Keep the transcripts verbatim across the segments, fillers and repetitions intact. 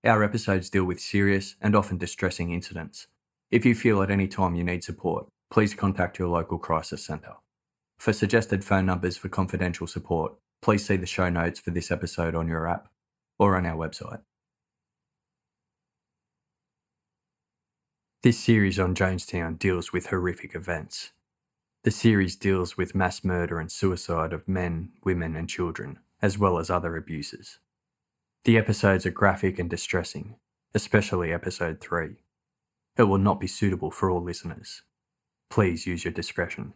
Our episodes deal with serious and often distressing incidents. If you feel at any time you need support, please contact your local crisis centre. For suggested phone numbers for confidential support, please see the show notes for this episode on your app or on our website. This series on Jonestown deals with horrific events. The series deals with mass murder and suicide of men, women and children, as well as other abuses. The episodes are graphic and distressing, especially episode three. It will not be suitable for all listeners. Please use your discretion.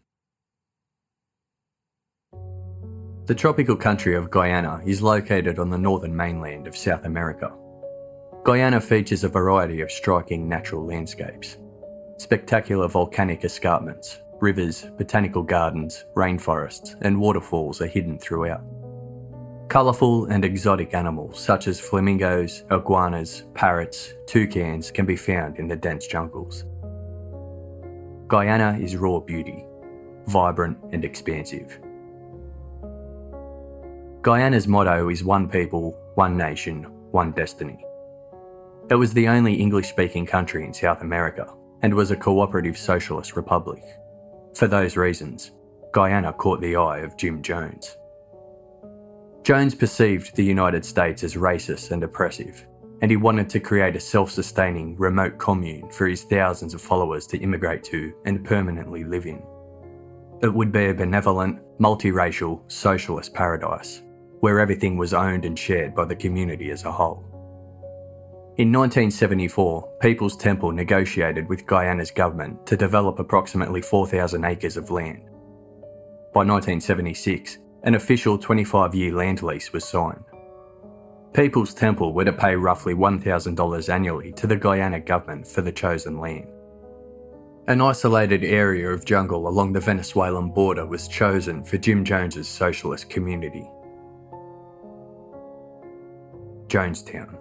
The tropical country of Guyana is located on the northern mainland of South America. Guyana features a variety of striking natural landscapes. Spectacular volcanic escarpments, rivers, botanical gardens, rainforests and waterfalls are hidden throughout. Colourful and exotic animals such as flamingos, iguanas, parrots, toucans can be found in the dense jungles. Guyana is raw beauty, vibrant and expansive. Guyana's motto is one people, one nation, one destiny. It was the only English-speaking country in South America and was a cooperative socialist republic. For those reasons, Guyana caught the eye of Jim Jones. Jones perceived the United States as racist and oppressive, and he wanted to create a self-sustaining remote commune for his thousands of followers to immigrate to and permanently live in. It would be a benevolent, multiracial, socialist paradise, where everything was owned and shared by the community as a whole. In nineteen seventy-four, People's Temple negotiated with Guyana's government to develop approximately four thousand acres of land. By nineteen seventy-six, an official twenty-five-year land lease was signed. People's Temple were to pay roughly one thousand dollars annually to the Guyana government for the chosen land. An isolated area of jungle along the Venezuelan border was chosen for Jim Jones's socialist community. Jonestown.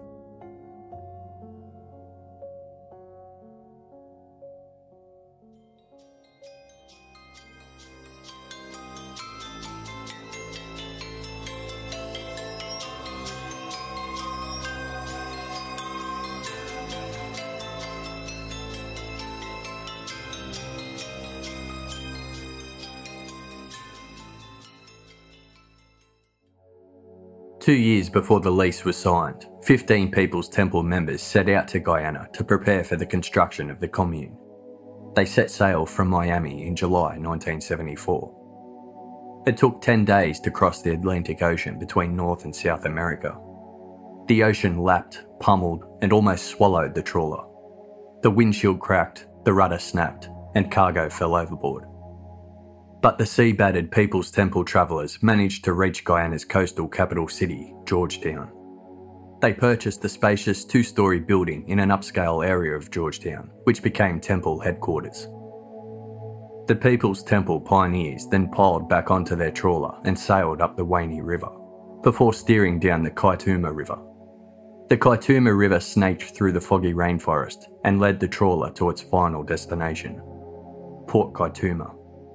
Two years before the lease was signed, fifteen People's Temple members set out to Guyana to prepare for the construction of the commune. They set sail from Miami in July nineteen seventy-four. It took ten days to cross the Atlantic Ocean between North and South America. The ocean lapped, pummeled, and almost swallowed the trawler. The windshield cracked, the rudder snapped, and cargo fell overboard. But the sea-battered People's Temple travellers managed to reach Guyana's coastal capital city, Georgetown. They purchased the spacious two-storey building in an upscale area of Georgetown, which became Temple headquarters. The People's Temple pioneers then piled back onto their trawler and sailed up the Waini River, before steering down the Kaituma River. The Kaituma River snaked through the foggy rainforest and led the trawler to its final destination, Port Kaituma.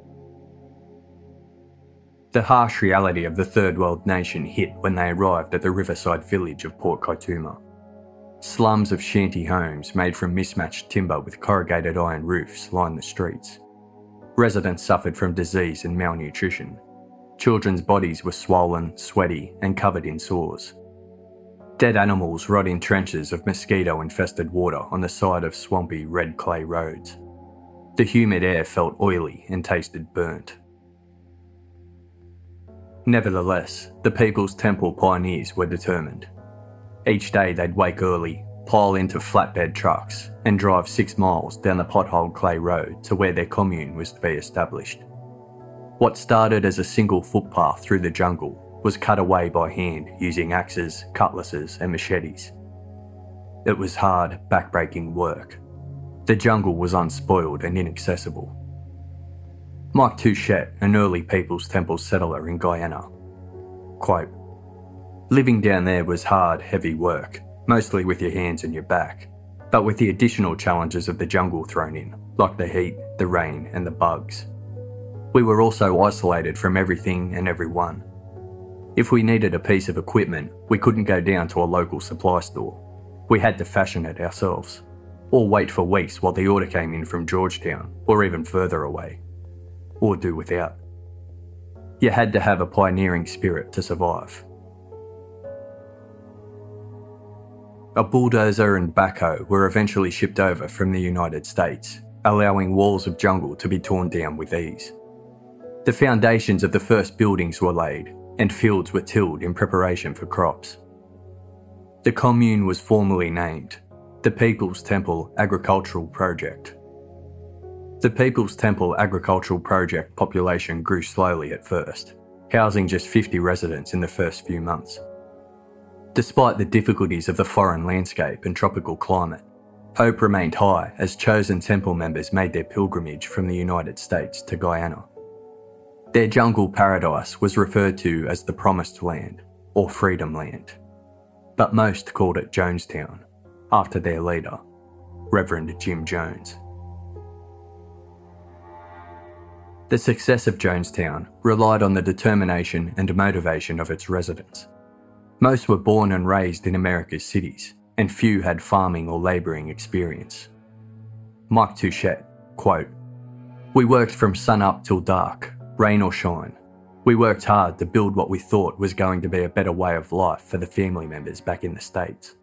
The harsh reality of the third world nation hit when they arrived at the riverside village of Port Kaituma. Slums of shanty homes made from mismatched timber with corrugated iron roofs lined the streets. Residents suffered from disease and malnutrition. Children's bodies were swollen, sweaty, and covered in sores. Dead animals rot in trenches of mosquito-infested water on the side of swampy red clay roads. The humid air felt oily and tasted burnt. Nevertheless, the People's Temple pioneers were determined. Each day they'd wake early, pile into flatbed trucks, and drive six miles down the potholed clay road to where their commune was to be established. What started as a single footpath through the jungle was cut away by hand using axes, cutlasses, and machetes. It was hard, backbreaking work. The jungle was unspoiled and inaccessible. Mike Touchette, an early People's Temple settler in Guyana, quote, "Living down there was hard, heavy work, mostly with your hands and your back, but with the additional challenges of the jungle thrown in, like the heat, the rain and the bugs. We were also isolated from everything and everyone. If we needed a piece of equipment, we couldn't go down to a local supply store. We had to fashion it ourselves, or wait for weeks while the order came in from Georgetown or even further away, or do without. You had to have a pioneering spirit to survive. A bulldozer and backhoe were eventually shipped over from the United States, allowing walls of jungle to be torn down with ease. The foundations of the first buildings were laid, and fields were tilled in preparation for crops. The commune was formally named the People's Temple Agricultural Project. The People's Temple Agricultural Project population grew slowly at first, housing just fifty residents in the first few months. Despite the difficulties of the foreign landscape and tropical climate, hope remained high as chosen temple members made their pilgrimage from the United States to Guyana. Their jungle paradise was referred to as the Promised Land, or Freedom Land, but most called it Jonestown, after their leader, Reverend Jim Jones. The success of Jonestown relied on the determination and motivation of its residents. Most were born and raised in America's cities, and few had farming or labouring experience. Mike Touchette, quote, "We worked from sun up till dark, rain or shine. We worked hard to build what we thought was going to be a better way of life for the family members back in the States."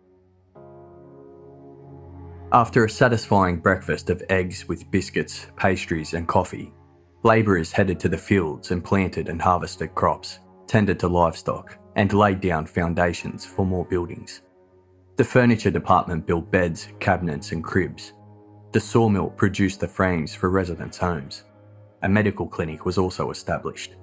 After a satisfying breakfast of eggs with biscuits, pastries and coffee, labourers headed to the fields and planted and harvested crops, tended to livestock, and laid down foundations for more buildings. The furniture department built beds, cabinets and cribs. The sawmill produced the frames for residents' homes. A medical clinic was also established.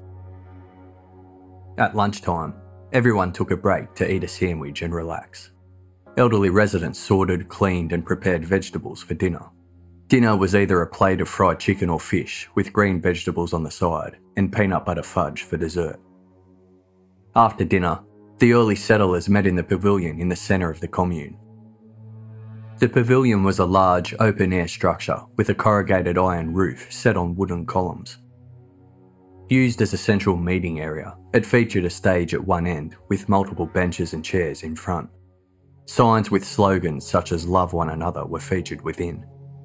At lunchtime, everyone took a break to eat a sandwich and relax. Elderly residents sorted, cleaned and prepared vegetables for dinner. Dinner was either a plate of fried chicken or fish with green vegetables on the side and peanut butter fudge for dessert. After dinner, the early settlers met in the pavilion in the centre of the commune. The pavilion was a large, open-air structure with a corrugated iron roof set on wooden columns. Used as a central meeting area, it featured a stage at one end with multiple benches and chairs in front. Signs with slogans such as "Love one another" were featured within.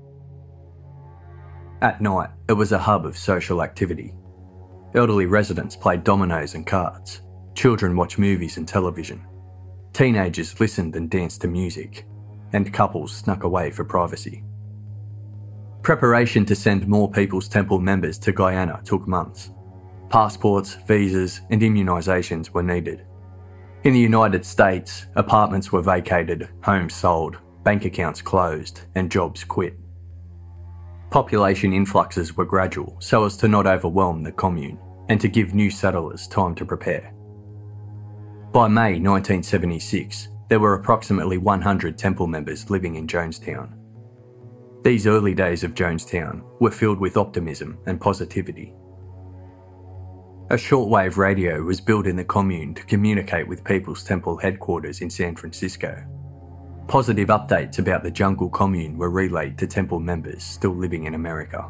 At night, it was a hub of social activity. Elderly residents played dominoes and cards. Children watched movies and television. Teenagers listened and danced to music, and couples snuck away for privacy. Preparation to send more People's Temple members to Guyana took months. Passports, visas, and immunisations were needed. In the United States, apartments were vacated, homes sold, bank accounts closed, and jobs quit. Population influxes were gradual so as to not overwhelm the commune and to give new settlers time to prepare. By May nineteen seventy-six, there were approximately one hundred temple members living in Jonestown. These early days of Jonestown were filled with optimism and positivity. A shortwave radio was built in the commune to communicate with People's Temple headquarters in San Francisco. Positive updates about the jungle commune were relayed to temple members still living in America.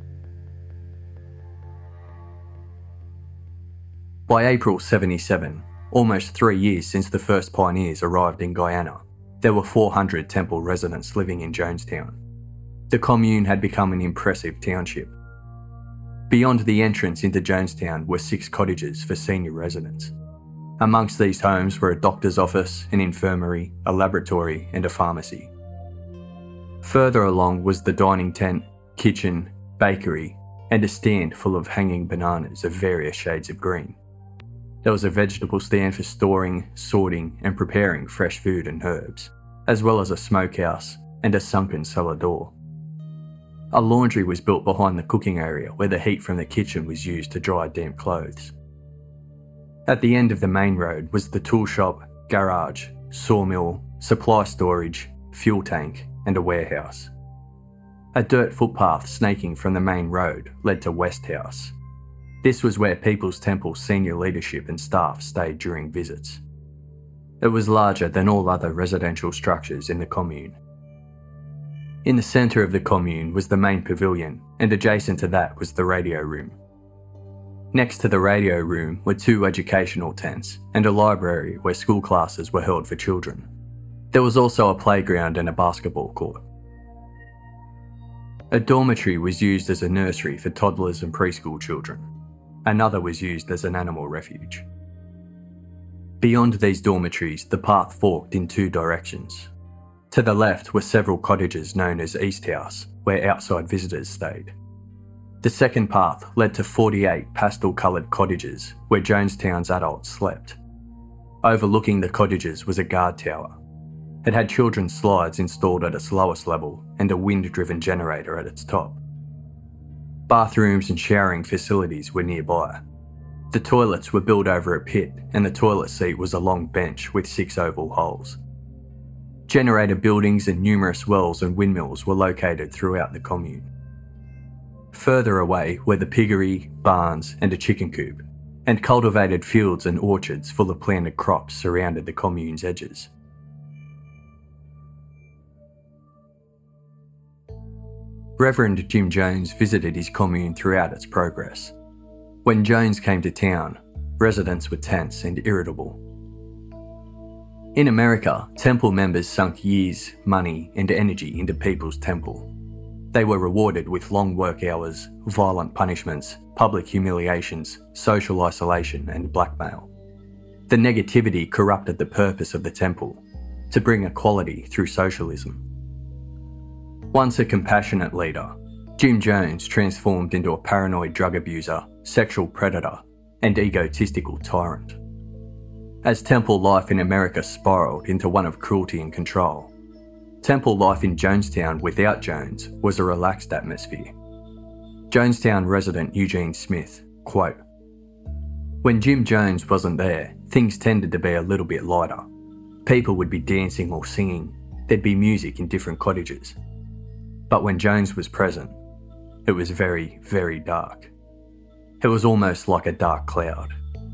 By April seventy-seven, almost three years since the first pioneers arrived in Guyana, there were four hundred temple residents living in Jonestown. The commune had become an impressive township. Beyond the entrance into Jonestown were six cottages for senior residents. Amongst these homes were a doctor's office, an infirmary, a laboratory and a pharmacy. Further along was the dining tent, kitchen, bakery and a stand full of hanging bananas of various shades of green. There was a vegetable stand for storing, sorting and preparing fresh food and herbs, as well as a smokehouse and a sunken cellar door. A laundry was built behind the cooking area where the heat from the kitchen was used to dry damp clothes. At the end of the main road was the tool shop, garage, sawmill, supply storage, fuel tank and a warehouse. A dirt footpath snaking from the main road led to West House. This was where People's Temple senior leadership and staff stayed during visits. It was larger than all other residential structures in the commune. In the centre of the commune was the main pavilion, and adjacent to that was the radio room. Next to the radio room were two educational tents and a library where school classes were held for children. There was also a playground and a basketball court. A dormitory was used as a nursery for toddlers and preschool children. Another was used as an animal refuge. Beyond these dormitories, the path forked in two directions. To the left were several cottages known as East House, where outside visitors stayed. The second path led to forty-eight pastel-coloured cottages where Jonestown's adults slept. Overlooking the cottages was a guard tower. It had children's slides installed at its lowest level and a wind-driven generator at its top. Bathrooms and showering facilities were nearby. The toilets were built over a pit and the toilet seat was a long bench with six oval holes. Generator buildings and numerous wells and windmills were located throughout the commune. Further away were the piggery, barns and a chicken coop, and cultivated fields and orchards full of planted crops surrounded the commune's edges. Reverend Jim Jones visited his commune throughout its progress. When Jones came to town, residents were tense and irritable. In America, temple members sunk years, money and energy into People's Temple. They were rewarded with long work hours, violent punishments, public humiliations, social isolation and blackmail. The negativity corrupted the purpose of the temple, to bring equality through socialism. Once a compassionate leader, Jim Jones transformed into a paranoid drug abuser, sexual predator, and egotistical tyrant. As temple life in America spiralled into one of cruelty and control, temple life in Jonestown without Jones was a relaxed atmosphere. Jonestown resident Eugene Smith, quote, "When Jim Jones wasn't there, things tended to be a little bit lighter. People would be dancing or singing, there'd be music in different cottages. But when Jones was present, it was very, very dark. It was almost like a dark cloud."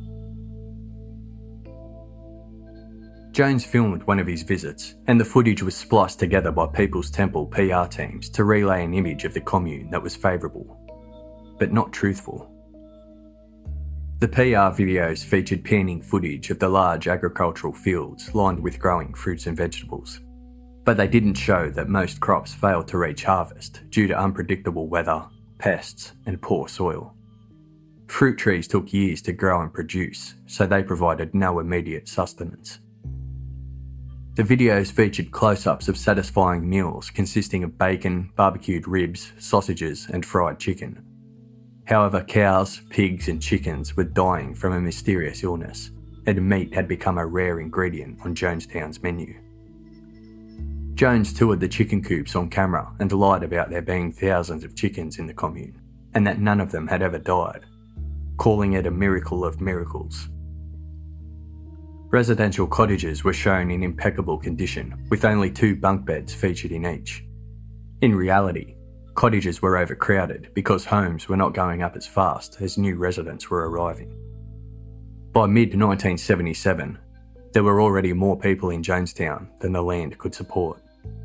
Jones filmed one of his visits, and the footage was spliced together by People's Temple P R teams to relay an image of the commune that was favourable, but not truthful. The P R videos featured panning footage of the large agricultural fields lined with growing fruits and vegetables, but they didn't show that most crops failed to reach harvest due to unpredictable weather, pests, and poor soil. Fruit trees took years to grow and produce, so they provided no immediate sustenance. The videos featured close-ups of satisfying meals consisting of bacon, barbecued ribs, sausages, and fried chicken. However, cows, pigs, and chickens were dying from a mysterious illness, and meat had become a rare ingredient on Jonestown's menu. Jones toured the chicken coops on camera and lied about there being thousands of chickens in the commune, and that none of them had ever died, calling it a miracle of miracles. Residential cottages were shown in impeccable condition, with only two bunk beds featured in each. In reality, cottages were overcrowded because homes were not going up as fast as new residents were arriving. By mid nineteen seventy-seven, there were already more people in Jonestown than the land could support.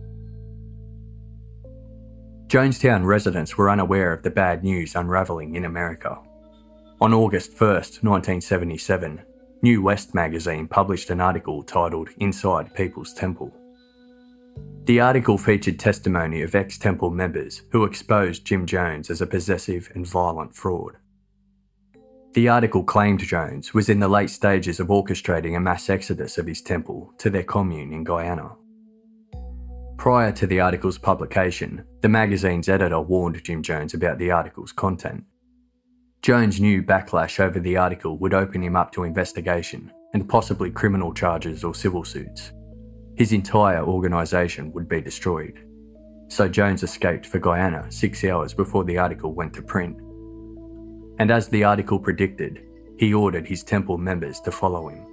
Jonestown residents were unaware of the bad news unravelling in America. On August first, nineteen seventy-seven, New West magazine published an article titled "Inside People's Temple." The article featured testimony of ex-temple members who exposed Jim Jones as a possessive and violent fraud. The article claimed Jones was in the late stages of orchestrating a mass exodus of his temple to their commune in Guyana. Prior to the article's publication, the magazine's editor warned Jim Jones about the article's content. Jones knew backlash over the article would open him up to investigation and possibly criminal charges or civil suits. His entire organisation would be destroyed. So Jones escaped for Guyana six hours before the article went to print. And as the article predicted, he ordered his temple members to follow him.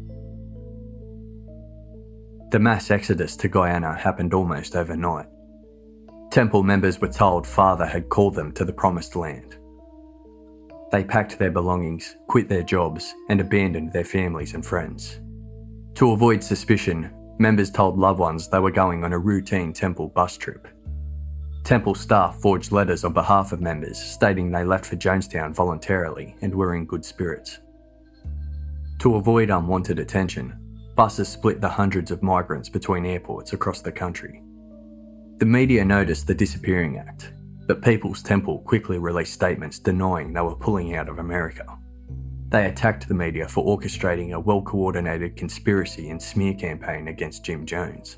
The mass exodus to Guyana happened almost overnight. Temple members were told Father had called them to the Promised Land. They packed their belongings, quit their jobs, and abandoned their families and friends. To avoid suspicion, members told loved ones they were going on a routine temple bus trip. Temple staff forged letters on behalf of members stating they left for Jonestown voluntarily and were in good spirits. To avoid unwanted attention, Buses split the hundreds of migrants between airports across the country. The media noticed the disappearing act, but People's Temple quickly released statements denying they were pulling out of America. They attacked the media for orchestrating a well-coordinated conspiracy and smear campaign against Jim Jones.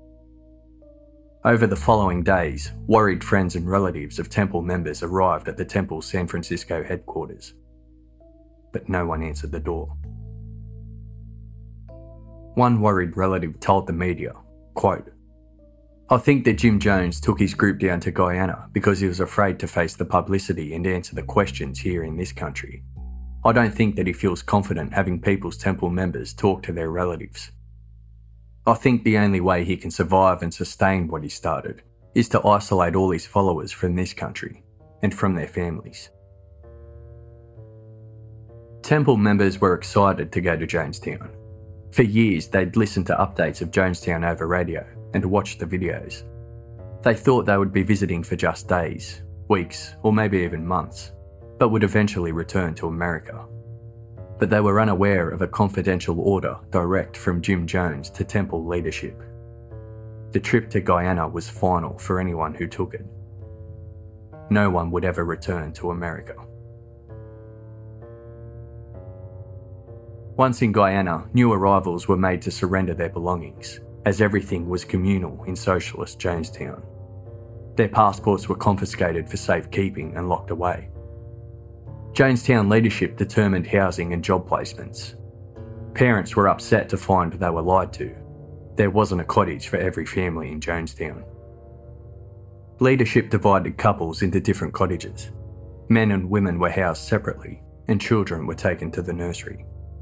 Over the following days, worried friends and relatives of Temple members arrived at the Temple's San Francisco headquarters. But no one answered the door. One worried relative told the media, quote, "I think that Jim Jones took his group down to Guyana because he was afraid to face the publicity and answer the questions here in this country. I don't think that he feels confident having People's Temple members talk to their relatives. I think the only way he can survive and sustain what he started is to isolate all his followers from this country and from their families." Temple members were excited to go to Jonestown. For years, they'd listened to updates of Jonestown over radio and watched the videos. They thought they would be visiting for just days, weeks, or maybe even months, but would eventually return to America. But they were unaware of a confidential order direct from Jim Jones to Temple leadership. The trip to Guyana was final for anyone who took it. No one would ever return to America. Once in Guyana, new arrivals were made to surrender their belongings, as everything was communal in socialist Jonestown. Their passports were confiscated for safekeeping and locked away. Jonestown leadership determined housing and job placements. Parents were upset to find they were lied to. There wasn't a cottage for every family in Jonestown. Leadership divided couples into different cottages. Men and women were housed separately, and children were taken to the nursery.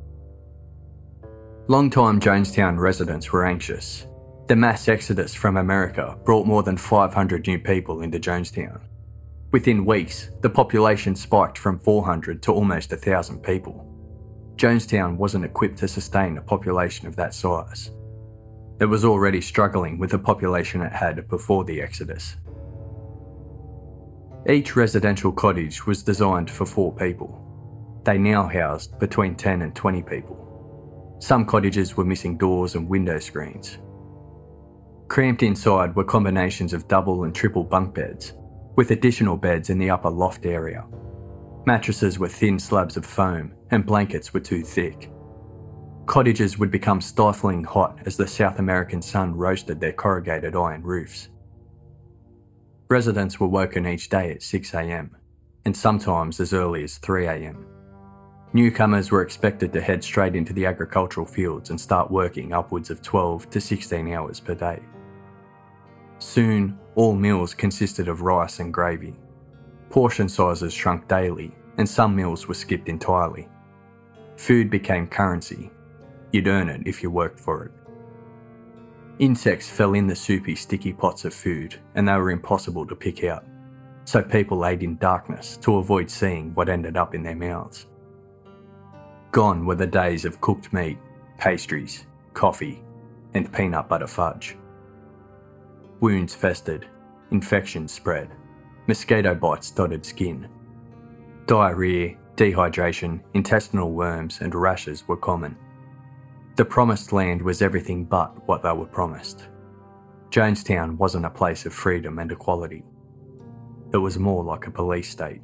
Long-time Jonestown residents were anxious. The mass exodus from America brought more than five hundred new people into Jonestown. Within weeks, the population spiked from four hundred to almost one thousand people. Jonestown wasn't equipped to sustain a population of that size. It was already struggling with the population it had before the exodus. Each residential cottage was designed for four people. They now housed between ten and twenty people. Some cottages were missing doors and window screens. Cramped inside were combinations of double and triple bunk beds, with additional beds in the upper loft area. Mattresses were thin slabs of foam and blankets were too thick. Cottages would become stifling hot as the South American sun roasted their corrugated iron roofs. Residents were woken each day at six a m, and sometimes as early as three a m. Newcomers were expected to head straight into the agricultural fields and start working upwards of twelve to sixteen hours per day. Soon, all meals consisted of rice and gravy. Portion sizes shrunk daily, and some meals were skipped entirely. Food became currency. You'd earn it if you worked for it. Insects fell in the soupy, sticky pots of food, and they were impossible to pick out, so people ate in darkness to avoid seeing what ended up in their mouths. Gone were the days of cooked meat, pastries, coffee, and peanut butter fudge. Wounds festered, infections spread, mosquito bites dotted skin. Diarrhea, dehydration, intestinal worms, and rashes were common. The promised land was everything but what they were promised. Jonestown wasn't a place of freedom and equality. It was more like a police state.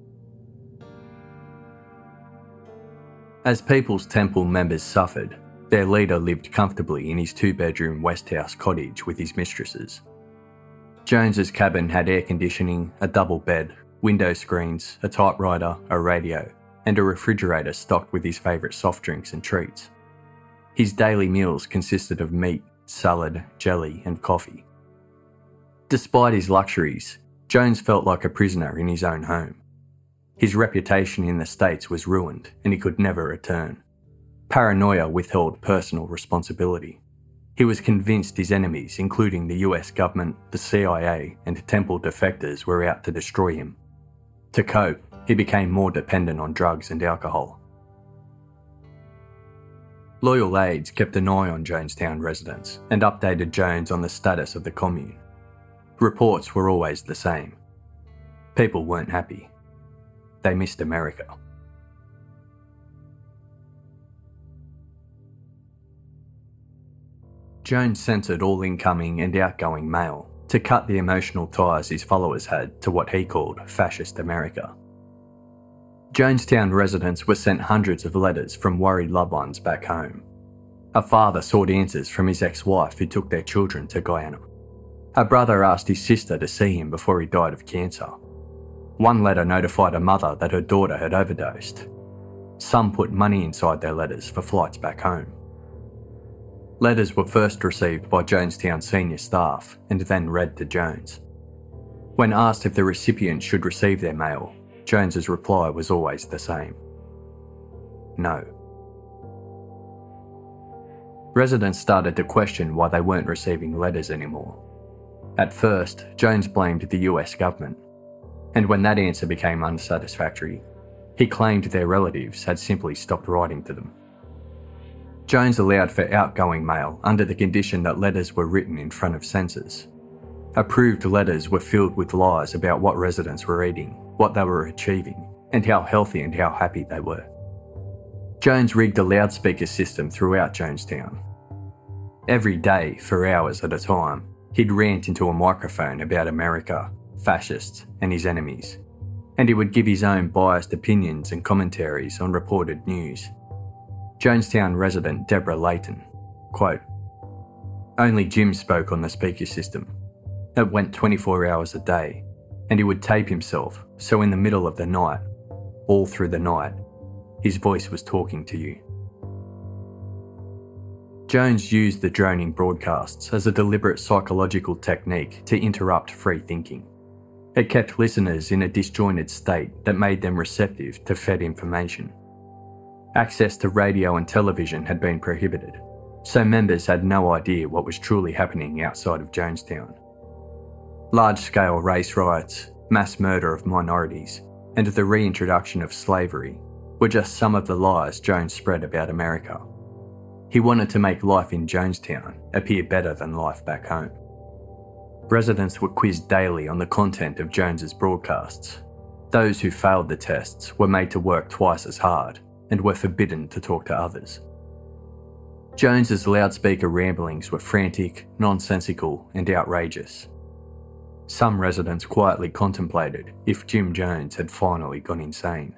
As People's Temple members suffered, their leader lived comfortably in his two-bedroom Westhouse cottage with his mistresses. Jones's cabin had air conditioning, a double bed, window screens, a typewriter, a radio, and a refrigerator stocked with his favourite soft drinks and treats. His daily meals consisted of meat, salad, jelly, and coffee. Despite his luxuries, Jones felt like a prisoner in his own home. His reputation in the States was ruined and he could never return. Paranoia withheld personal responsibility. He was convinced his enemies, including the U S government, the C I A, and Temple defectors, were out to destroy him. To cope, he became more dependent on drugs and alcohol. Loyal aides kept an eye on Jonestown residents and updated Jones on the status of the commune. Reports were always the same. People weren't happy. They missed America. Jones censored all incoming and outgoing mail to cut the emotional ties his followers had to what he called fascist America. Jonestown residents were sent hundreds of letters from worried loved ones back home. A father sought answers from his ex-wife who took their children to Guyana. A brother asked his sister to see him before he died of cancer. One letter notified a mother that her daughter had overdosed. Some put money inside their letters for flights back home. Letters were first received by Jonestown senior staff and then read to Jones. When asked if the recipient should receive their mail, Jones's reply was always the same: no. Residents started to question why they weren't receiving letters anymore. At first, Jones blamed the U S government, and when that answer became unsatisfactory, he claimed their relatives had simply stopped writing to them. Jones allowed for outgoing mail under the condition that letters were written in front of censors. Approved letters were filled with lies about what residents were eating, what they were achieving, and how healthy and how happy they were. Jones rigged a loudspeaker system throughout Jonestown. Every day, for hours at a time, he'd rant into a microphone about America, fascists, and his enemies, and he would give his own biased opinions and commentaries on reported news. Jonestown resident Deborah Layton, quote, "Only Jim spoke on the speaker system. It went twenty-four hours a day, and he would tape himself, so in the middle of the night, all through the night, his voice was talking to you." Jones used the droning broadcasts as a deliberate psychological technique to interrupt free thinking. It kept listeners in a disjointed state that made them receptive to fed information. Access to radio and television had been prohibited, so members had no idea what was truly happening outside of Jonestown. Large-scale race riots, mass murder of minorities, and the reintroduction of slavery were just some of the lies Jones spread about America. He wanted to make life in Jonestown appear better than life back home. Residents were quizzed daily on the content of Jones's broadcasts. Those who failed the tests were made to work twice as hard and were forbidden to talk to others. Jones's loudspeaker ramblings were frantic, nonsensical, and outrageous. Some residents quietly contemplated if Jim Jones had finally gone insane.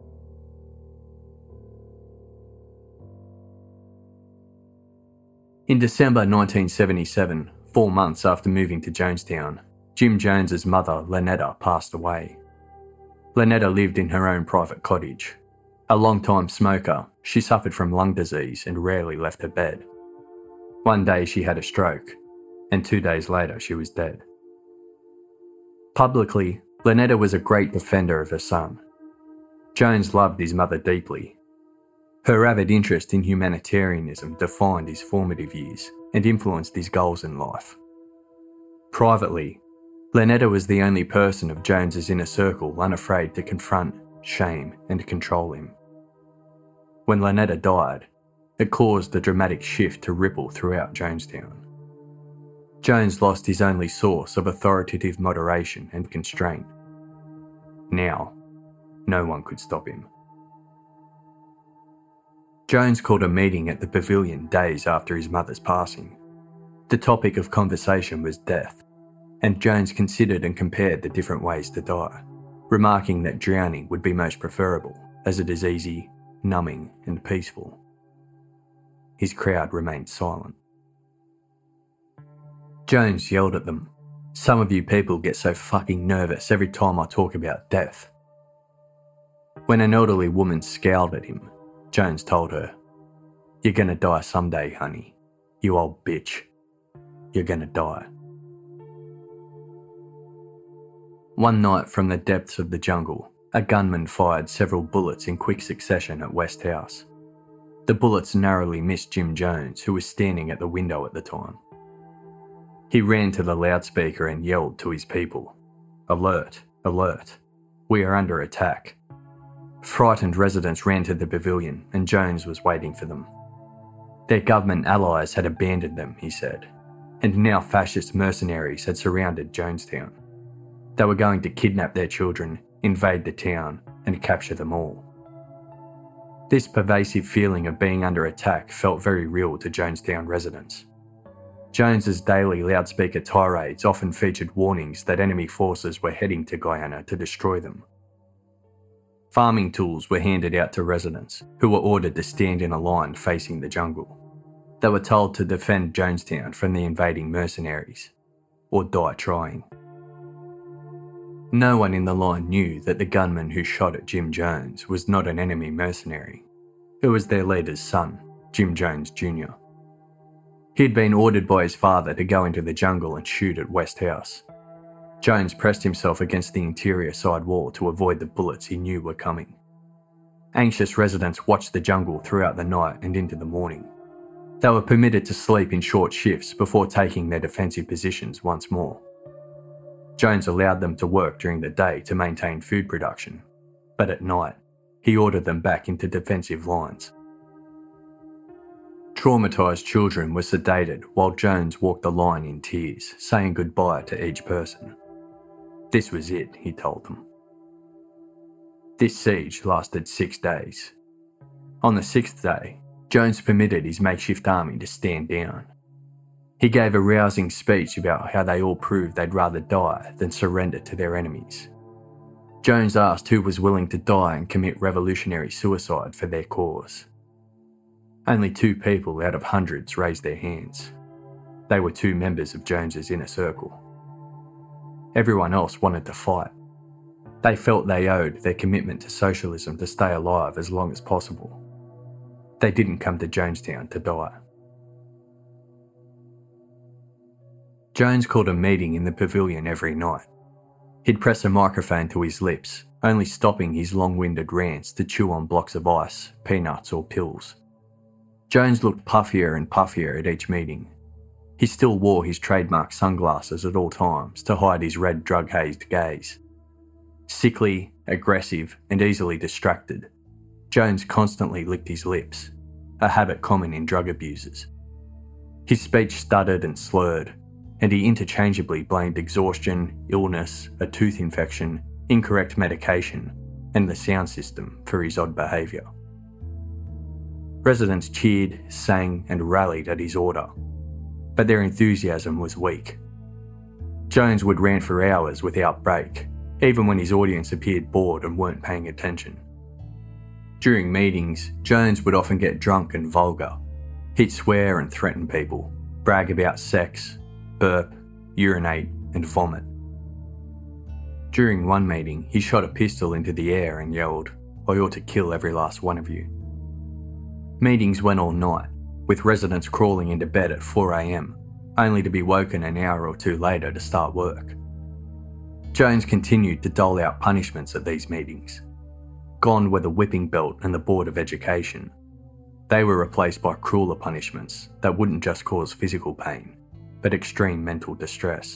In December nineteen seventy-seven, four months after moving to Jonestown, Jim Jones's mother, Lynetta, passed away. Lynetta lived in her own private cottage. A long-time smoker, she suffered from lung disease and rarely left her bed. One day she had a stroke, and two days later she was dead. Publicly, Lynetta was a great defender of her son. Jones loved his mother deeply. Her avid interest in humanitarianism defined his formative years and influenced his goals in life. Privately, Lynetta was the only person of Jones's inner circle unafraid to confront, shame, and control him. When Lynetta died, it caused a dramatic shift to ripple throughout Jonestown. Jones lost his only source of authoritative moderation and constraint. Now, no one could stop him. Jones called a meeting at the Pavilion days after his mother's passing. The topic of conversation was death, and Jones considered and compared the different ways to die, remarking that drowning would be most preferable, as it is easy, numbing, and peaceful. His crowd remained silent. Jones yelled at them, "Some of you people get so fucking nervous every time I talk about death." When an elderly woman scowled at him, Jones told her, "You're gonna die someday, honey. You old bitch. You're gonna die." One night from the depths of the jungle, a gunman fired several bullets in quick succession at West House. The bullets narrowly missed Jim Jones, who was standing at the window at the time. He ran to the loudspeaker and yelled to his people, "Alert, alert, we are under attack." Frightened residents ran to the pavilion and Jones was waiting for them. Their government allies had abandoned them, he said, and now fascist mercenaries had surrounded Jonestown. They were going to kidnap their children, invade the town, and capture them all. This pervasive feeling of being under attack felt very real to Jonestown residents. Jones's daily loudspeaker tirades often featured warnings that enemy forces were heading to Guyana to destroy them. Farming tools were handed out to residents, who were ordered to stand in a line facing the jungle. They were told to defend Jonestown from the invading mercenaries, or die trying. No one in the line knew that the gunman who shot at Jim Jones was not an enemy mercenary. It was their leader's son, Jim Jones Junior He had been ordered by his father to go into the jungle and shoot at West House. Jones pressed himself against the interior side wall to avoid the bullets he knew were coming. Anxious residents watched the jungle throughout the night and into the morning. They were permitted to sleep in short shifts before taking their defensive positions once more. Jones allowed them to work during the day to maintain food production, but at night, he ordered them back into defensive lines. Traumatised children were sedated while Jones walked the line in tears, saying goodbye to each person. This was it, he told them. This siege lasted six days. On the sixth day, Jones permitted his makeshift army to stand down. He gave a rousing speech about how they all proved they'd rather die than surrender to their enemies. Jones asked who was willing to die and commit revolutionary suicide for their cause. Only two people out of hundreds raised their hands. They were two members of Jones's inner circle. Everyone else wanted to fight. They felt they owed their commitment to socialism to stay alive as long as possible. They didn't come to Jonestown to die. Jones called a meeting in the pavilion every night. He'd press a microphone to his lips, only stopping his long-winded rants to chew on blocks of ice, peanuts or pills. Jones looked puffier and puffier at each meeting. He still wore his trademark sunglasses at all times to hide his red drug-hazed gaze. Sickly, aggressive and easily distracted, Jones constantly licked his lips, a habit common in drug abusers. His speech stuttered and slurred, and he interchangeably blamed exhaustion, illness, a tooth infection, incorrect medication, and the sound system for his odd behaviour. Residents cheered, sang and rallied at his order, but their enthusiasm was weak. Jones would rant for hours without break, even when his audience appeared bored and weren't paying attention. During meetings, Jones would often get drunk and vulgar. He'd swear and threaten people, brag about sex, burp, urinate and vomit. During one meeting, he shot a pistol into the air and yelled, "I ought to kill every last one of you." Meetings went all night, with residents crawling into bed at four a.m, only to be woken an hour or two later to start work. Jones continued to dole out punishments at these meetings. Gone were the whipping belt and the Board of Education. They were replaced by crueler punishments that wouldn't just cause physical pain, but extreme mental distress.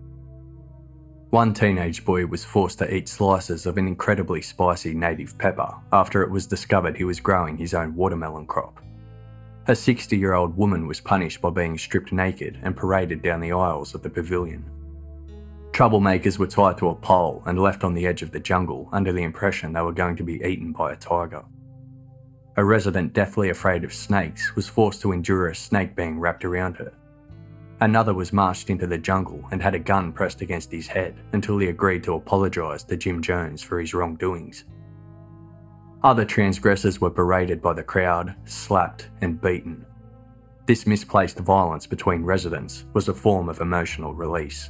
One teenage boy was forced to eat slices of an incredibly spicy native pepper after it was discovered he was growing his own watermelon crop. A sixty-year-old woman was punished by being stripped naked and paraded down the aisles of the pavilion. Troublemakers were tied to a pole and left on the edge of the jungle under the impression they were going to be eaten by a tiger. A resident deathly afraid of snakes was forced to endure a snake being wrapped around her. Another was marched into the jungle and had a gun pressed against his head until he agreed to apologise to Jim Jones for his wrongdoings. Other transgressors were paraded by the crowd, slapped and beaten. This misplaced violence between residents was a form of emotional release.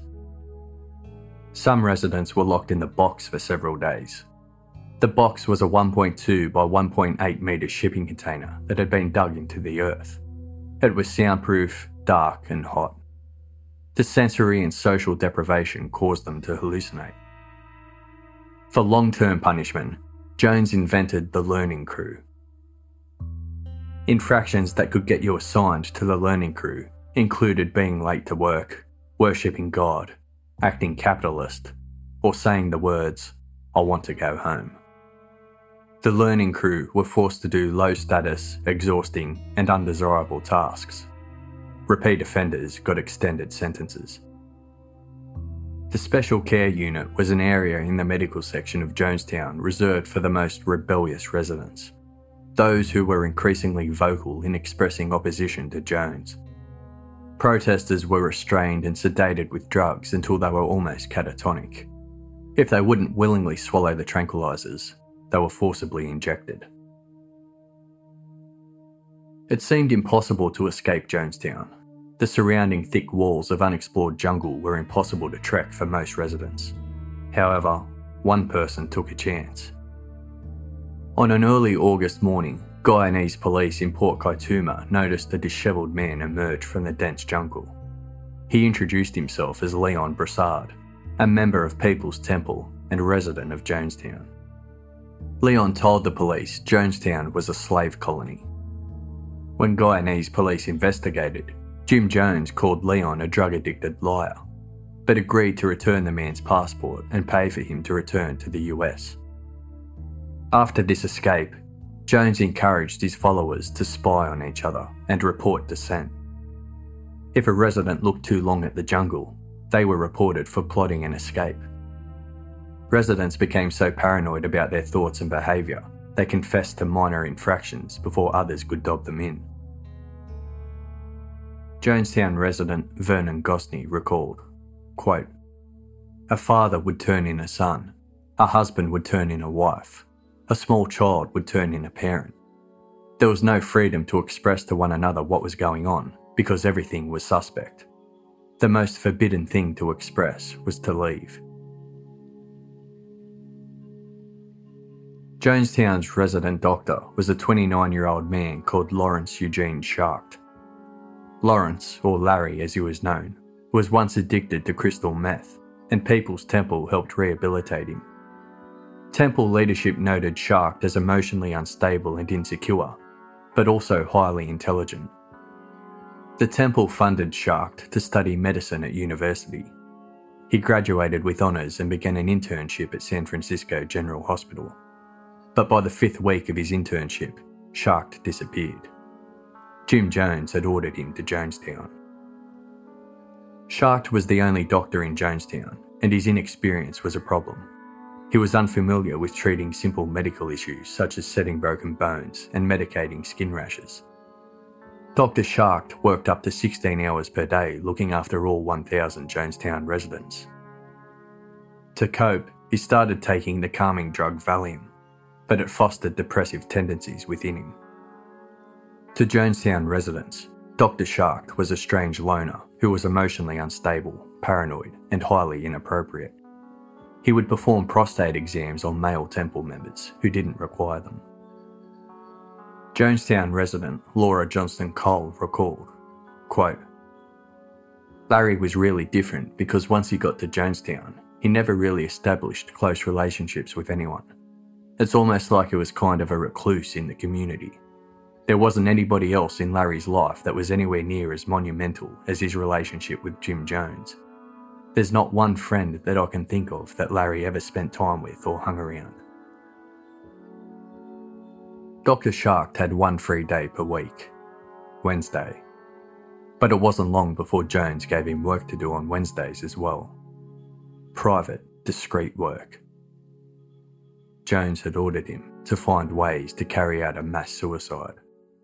Some residents were locked in the box for several days. The box was a one point two by one point eight metre shipping container that had been dug into the earth. It was soundproof, dark and hot. The sensory and social deprivation caused them to hallucinate. For long-term punishment, Jones invented the Learning Crew. Infractions that could get you assigned to the Learning Crew included being late to work, worshipping God, acting capitalist, or saying the words, "I want to go home." The Learning Crew were forced to do low-status, exhausting and undesirable tasks. Repeat offenders got extended sentences. The Special Care Unit was an area in the medical section of Jonestown reserved for the most rebellious residents, those who were increasingly vocal in expressing opposition to Jones. Protesters were restrained and sedated with drugs until they were almost catatonic. If they wouldn't willingly swallow the tranquilizers, they were forcibly injected. It seemed impossible to escape Jonestown. The surrounding thick walls of unexplored jungle were impossible to trek for most residents. However, one person took a chance. On an early August morning, Guyanese police in Port Kaituma noticed a dishevelled man emerge from the dense jungle. He introduced himself as Leon Brassard, a member of People's Temple and a resident of Jonestown. Leon told the police Jonestown was a slave colony. When Guyanese police investigated, Jim Jones called Leon a drug-addicted liar, but agreed to return the man's passport and pay for him to return to the U S. After this escape, Jones encouraged his followers to spy on each other and report dissent. If a resident looked too long at the jungle, they were reported for plotting an escape. Residents became so paranoid about their thoughts and behaviour, they confessed to minor infractions before others could dob them in. Jonestown resident Vernon Gosney recalled, quote, "A father would turn in a son, a husband would turn in a wife, a small child would turn in a parent. There was no freedom to express to one another what was going on because everything was suspect. The most forbidden thing to express was to leave." Jonestown's resident doctor was a twenty-nine-year-old man called Lawrence Eugene Schacht. Lawrence, or Larry as he was known, was once addicted to crystal meth, and People's Temple helped rehabilitate him. Temple leadership noted Schacht as emotionally unstable and insecure, but also highly intelligent. The Temple funded Schacht to study medicine at university. He graduated with honours and began an internship at San Francisco General Hospital. But by the fifth week of his internship, Schacht disappeared. Jim Jones had ordered him to Jonestown. Schacht was the only doctor in Jonestown, and his inexperience was a problem. He was unfamiliar with treating simple medical issues such as setting broken bones and medicating skin rashes. Doctor Schacht worked up to sixteen hours per day looking after all one thousand Jonestown residents. To cope, he started taking the calming drug Valium, but it fostered depressive tendencies within him. To Jonestown residents, Doctor Schacht was a strange loner who was emotionally unstable, paranoid, and highly inappropriate. He would perform prostate exams on male temple members who didn't require them. Jonestown resident Laura Johnston Cole recalled, quote, "Larry was really different because once he got to Jonestown, he never really established close relationships with anyone. It's almost like he was kind of a recluse in the community. There wasn't anybody else in Larry's life that was anywhere near as monumental as his relationship with Jim Jones. There's not one friend that I can think of that Larry ever spent time with or hung around." Doctor Schacht had one free day per week, Wednesday. But it wasn't long before Jones gave him work to do on Wednesdays as well. Private, discreet work. Jones had ordered him to find ways to carry out a mass suicide.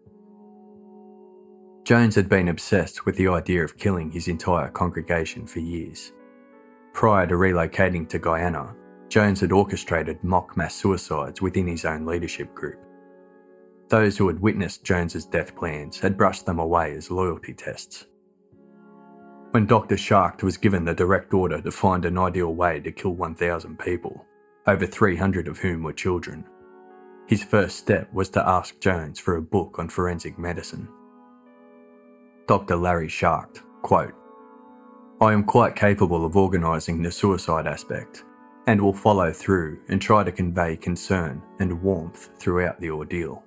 Jones had been obsessed with the idea of killing his entire congregation for years. Prior to relocating to Guyana, Jones had orchestrated mock mass suicides within his own leadership group. Those who had witnessed Jones's death plans had brushed them away as loyalty tests. When Doctor Schacht was given the direct order to find an ideal way to kill one thousand people, over three hundred of whom were children, his first step was to ask Jones for a book on forensic medicine. Doctor Larry Schacht, quote, "I am quite capable of organising the suicide aspect and will follow through and try to convey concern and warmth throughout the ordeal."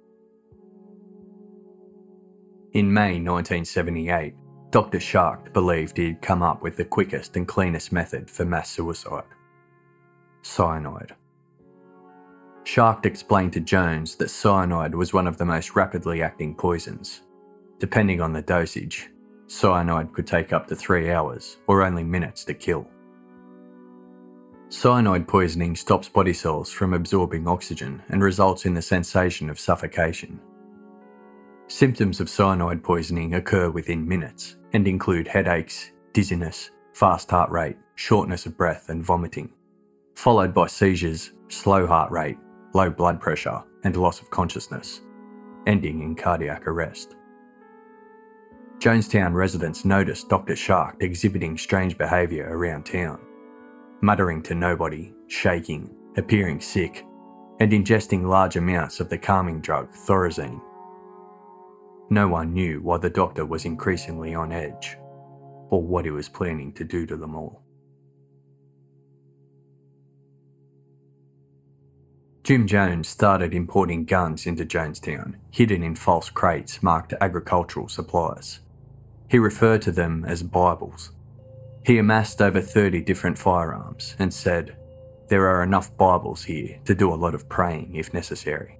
In May nineteen seventy-eight, Doctor Schacht believed he had come up with the quickest and cleanest method for mass suicide: cyanide. Schacht explained to Jones that cyanide was one of the most rapidly acting poisons. Depending on the dosage, cyanide could take up to three hours or only minutes to kill. Cyanide poisoning stops body cells from absorbing oxygen and results in the sensation of suffocation. Symptoms of cyanide poisoning occur within minutes and include headaches, dizziness, fast heart rate, shortness of breath and vomiting, followed by seizures, slow heart rate, low blood pressure and loss of consciousness, ending in cardiac arrest. Jonestown residents noticed Doctor Shark exhibiting strange behaviour around town, muttering to nobody, shaking, appearing sick, and ingesting large amounts of the calming drug Thorazine. No one knew why the doctor was increasingly on edge, or what he was planning to do to them all. Jim Jones started importing guns into Jonestown, hidden in false crates marked agricultural supplies. He referred to them as Bibles. He amassed over thirty different firearms and said, "There are enough Bibles here to do a lot of praying if necessary."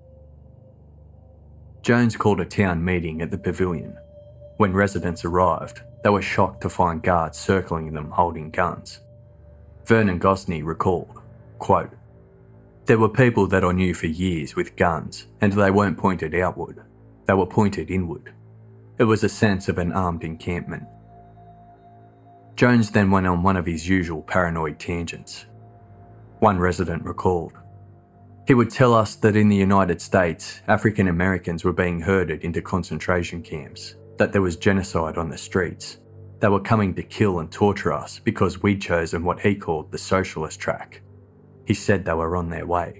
Jones called a town meeting at the pavilion. When residents arrived, they were shocked to find guards circling them holding guns. Vernon Gosney recalled, quote, "There were people that I knew for years with guns, and they weren't pointed outward. They were pointed inward. It was a sense of an armed encampment." Jones then went on one of his usual paranoid tangents. One resident recalled, he would tell us that in the United States, African Americans were being herded into concentration camps, that there was genocide on the streets. They were coming to kill and torture us because we'd chosen what he called the socialist track. He said they were on their way.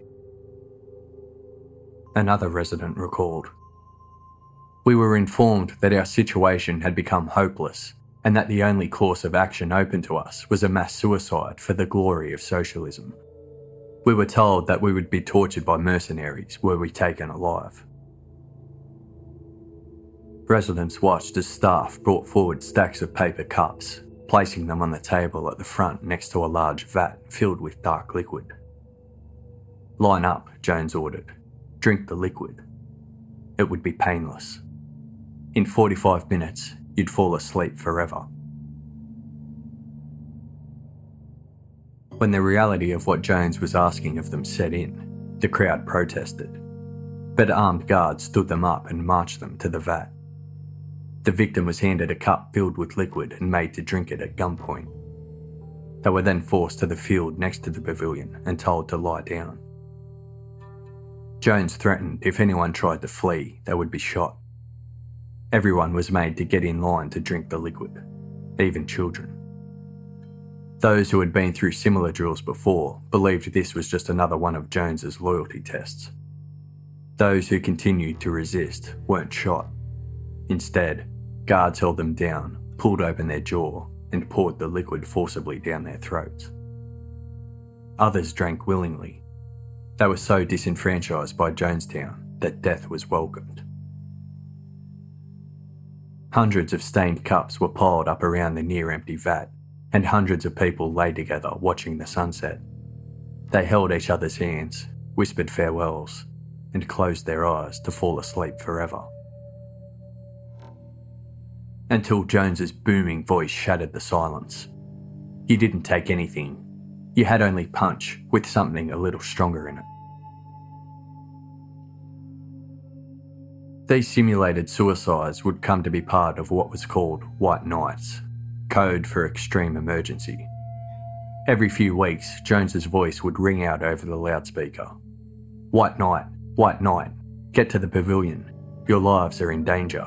Another resident recalled, "We were informed that our situation had become hopeless and that the only course of action open to us was a mass suicide for the glory of socialism. We were told that we would be tortured by mercenaries were we taken alive." Residents watched as staff brought forward stacks of paper cups, placing them on the table at the front next to a large vat filled with dark liquid. "Line up," Jones ordered. "Drink the liquid. It would be painless. In forty-five minutes, you'd fall asleep forever." When the reality of what Jones was asking of them set in, the crowd protested, but armed guards stood them up and marched them to the vat. The victim was handed a cup filled with liquid and made to drink it at gunpoint. They were then forced to the field next to the pavilion and told to lie down. Jones threatened if anyone tried to flee, they would be shot. Everyone was made to get in line to drink the liquid, even children. Those who had been through similar drills before believed this was just another one of Jones's loyalty tests. Those who continued to resist weren't shot. Instead, guards held them down, pulled open their jaw, and poured the liquid forcibly down their throats. Others drank willingly. They were so disenfranchised by Jonestown that death was welcomed. Hundreds of stained cups were piled up around the near-empty vat, and hundreds of people lay together watching the sunset. They held each other's hands, whispered farewells, and closed their eyes to fall asleep forever. Until Jones's booming voice shattered the silence. "You didn't take anything. You had only punch with something a little stronger in it." These simulated suicides would come to be part of what was called White Nights, code for extreme emergency. Every few weeks, Jones's voice would ring out over the loudspeaker. "White Night, White Night, get to the pavilion. Your lives are in danger."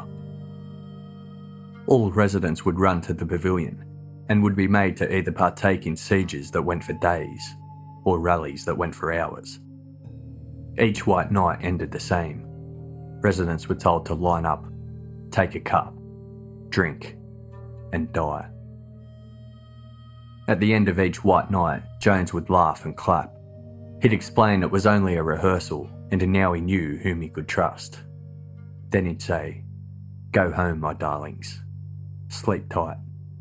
All residents would run to the pavilion and would be made to either partake in sieges that went for days or rallies that went for hours. Each white night ended the same. Residents were told to line up, take a cup, drink, and die. At the end of each white night, Jones would laugh and clap. He'd explain it was only a rehearsal and now he knew whom he could trust. Then he'd say, "Go home, my darlings. Sleep tight."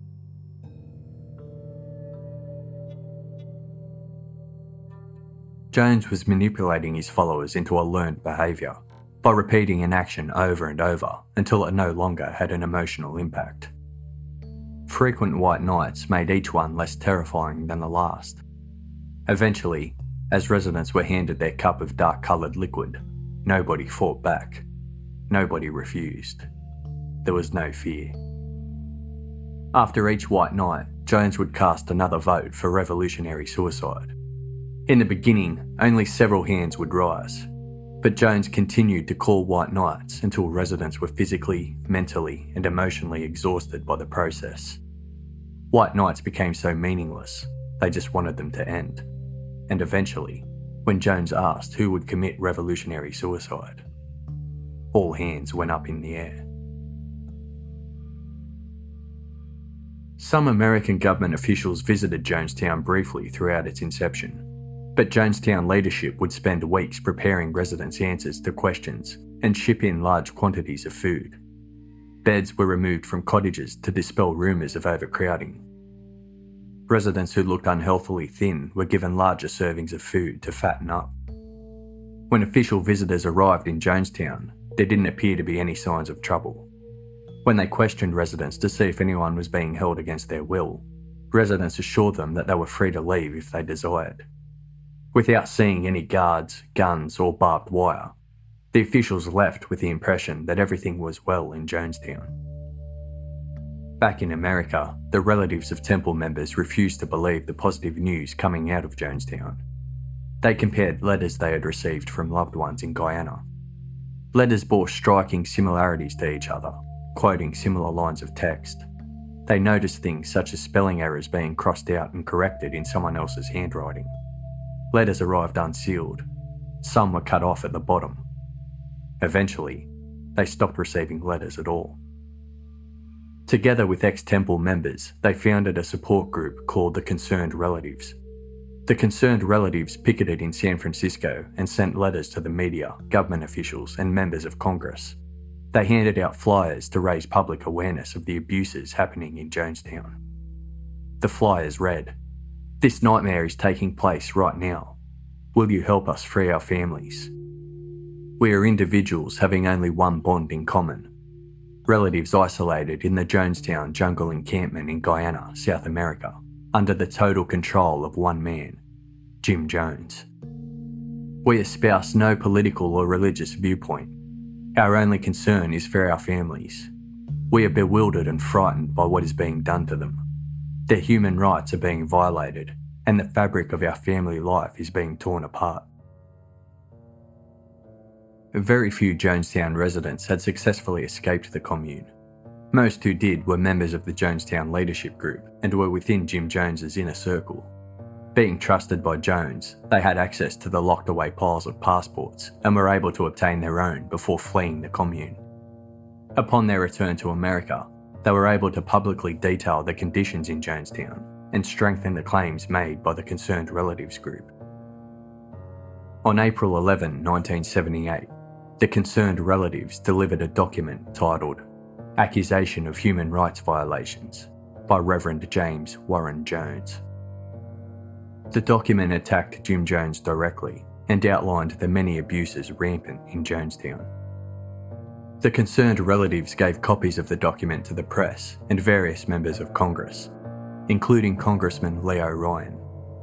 Jones was manipulating his followers into a learned behaviour by repeating an action over and over until it no longer had an emotional impact. Frequent white nights made each one less terrifying than the last. Eventually, as residents were handed their cup of dark-coloured liquid, nobody fought back. nobody refused. There was no fear. After each white night, Jones would cast another vote for revolutionary suicide. In the beginning, only several hands would rise, but Jones continued to call white nights until residents were physically, mentally, and emotionally exhausted by the process. White nights became so meaningless, they just wanted them to end. And eventually, when Jones asked who would commit revolutionary suicide, all hands went up in the air. Some American government officials visited Jonestown briefly throughout its inception, but Jonestown leadership would spend weeks preparing residents' answers to questions and ship in large quantities of food. Beds were removed from cottages to dispel rumours of overcrowding. Residents who looked unhealthily thin were given larger servings of food to fatten up. When official visitors arrived in Jonestown, there didn't appear to be any signs of trouble. When they questioned residents to see if anyone was being held against their will, residents assured them that they were free to leave if they desired. Without seeing any guards, guns, or barbed wire, the officials left with the impression that everything was well in Jonestown. Back in America, the relatives of Temple members refused to believe the positive news coming out of Jonestown. They compared letters they had received from loved ones in Guyana. Letters bore striking similarities to each other, quoting similar lines of text. They noticed things such as spelling errors being crossed out and corrected in someone else's handwriting. Letters arrived unsealed. Some were cut off at the bottom. Eventually, they stopped receiving letters at all. Together with ex-Temple members, they founded a support group called the Concerned Relatives. The Concerned Relatives picketed in San Francisco and sent letters to the media, government officials, and members of Congress. They handed out flyers to raise public awareness of the abuses happening in Jonestown. The flyers read, "This nightmare is taking place right now. Will you help us free our families? We are individuals having only one bond in common. Relatives isolated in the Jonestown jungle encampment in Guyana, South America, under the total control of one man, Jim Jones. We espouse no political or religious viewpoint. Our only concern is for our families. We are bewildered and frightened by what is being done to them. Their human rights are being violated, and the fabric of our family life is being torn apart." Very few Jonestown residents had successfully escaped the commune. Most who did were members of the Jonestown leadership group and were within Jim Jones's inner circle. Being trusted by Jones, they had access to the locked away piles of passports and were able to obtain their own before fleeing the commune. Upon their return to America, they were able to publicly detail the conditions in Jonestown and strengthen the claims made by the Concerned Relatives group. On April eleventh, nineteen seventy-eight, the Concerned Relatives delivered a document titled Accusation of Human Rights Violations by Reverend James Warren Jones. The document attacked Jim Jones directly and outlined the many abuses rampant in Jonestown. The Concerned Relatives gave copies of the document to the press and various members of Congress, including Congressman Leo Ryan.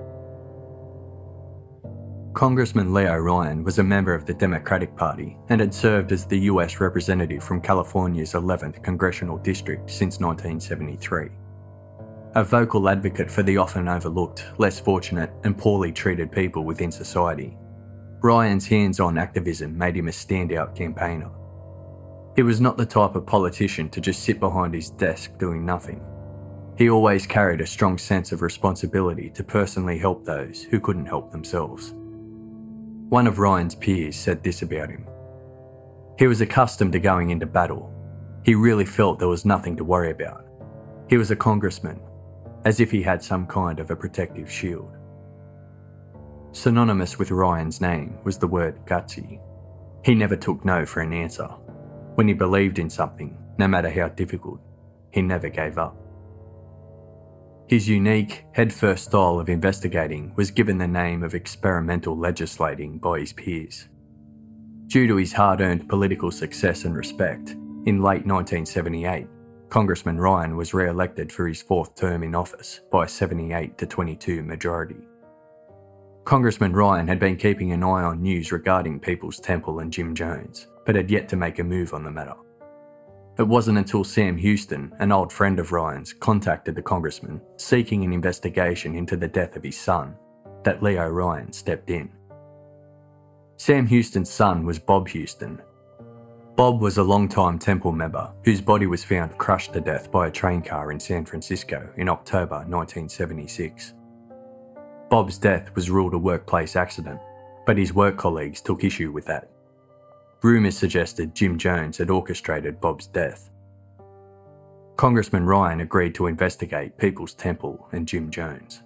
Congressman Leo Ryan was a member of the Democratic Party and had served as the U S representative from California's eleventh Congressional District since nineteen seventy-three. A vocal advocate for the often overlooked, less fortunate and poorly treated people within society, Ryan's hands-on activism made him a standout campaigner. He was not the type of politician to just sit behind his desk doing nothing. He always carried a strong sense of responsibility to personally help those who couldn't help themselves. One of Ryan's peers said this about him: "He was accustomed to going into battle. He really felt there was nothing to worry about. He was a congressman, as if he had some kind of a protective shield." Synonymous with Ryan's name was the word gutsy. He never took no for an answer. When he believed in something, no matter how difficult, he never gave up. His unique, head-first style of investigating was given the name of experimental legislating by his peers. Due to his hard-earned political success and respect, in late nineteen seventy-eight, Congressman Ryan was re-elected for his fourth term in office by a seventy-eight to twenty-two majority. Congressman Ryan had been keeping an eye on news regarding People's Temple and Jim Jones, but had yet to make a move on the matter. It wasn't until Sam Houston, an old friend of Ryan's, contacted the congressman seeking an investigation into the death of his son, that Leo Ryan stepped in. Sam Houston's son was Bob Houston. Bob was a long-time Temple member whose body was found crushed to death by a train car in San Francisco in October nineteen seventy-six. Bob's death was ruled a workplace accident, but his work colleagues took issue with that. Rumours suggested Jim Jones had orchestrated Bob's death. Congressman Ryan agreed to investigate People's Temple and Jim Jones.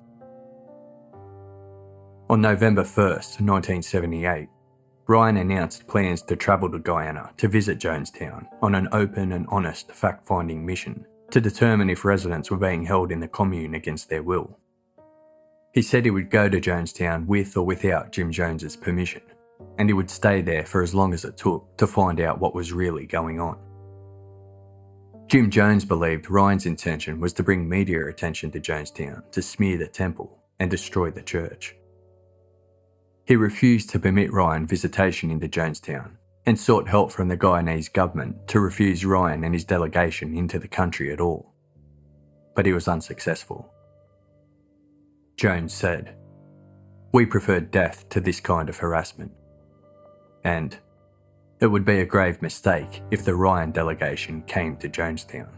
On November first, nineteen seventy-eight, Ryan announced plans to travel to Guyana to visit Jonestown on an open and honest fact-finding mission to determine if residents were being held in the commune against their will. He said he would go to Jonestown with or without Jim Jones's permission, and he would stay there for as long as it took to find out what was really going on. Jim Jones believed Ryan's intention was to bring media attention to Jonestown to smear the temple and destroy the church. He refused to permit Ryan visitation into Jonestown and sought help from the Guyanese government to refuse Ryan and his delegation into the country at all. But he was unsuccessful. Jones said, "We preferred death to this kind of harassment. And it would be a grave mistake if the Ryan delegation came to Jonestown."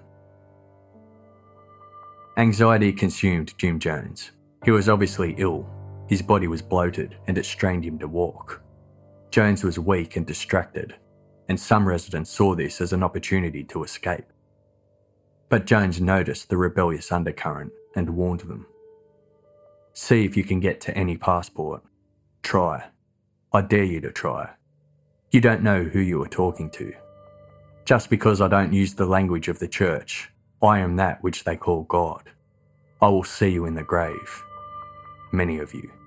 Anxiety consumed Jim Jones. He was obviously ill. His body was bloated and it strained him to walk. Jones was weak and distracted, and some residents saw this as an opportunity to escape. But Jones noticed the rebellious undercurrent and warned them. "See if you can get to any passport. Try. I dare you to try. You don't know who you are talking to. Just because I don't use the language of the church, I am that which they call God. I will see you in the grave. Many of you."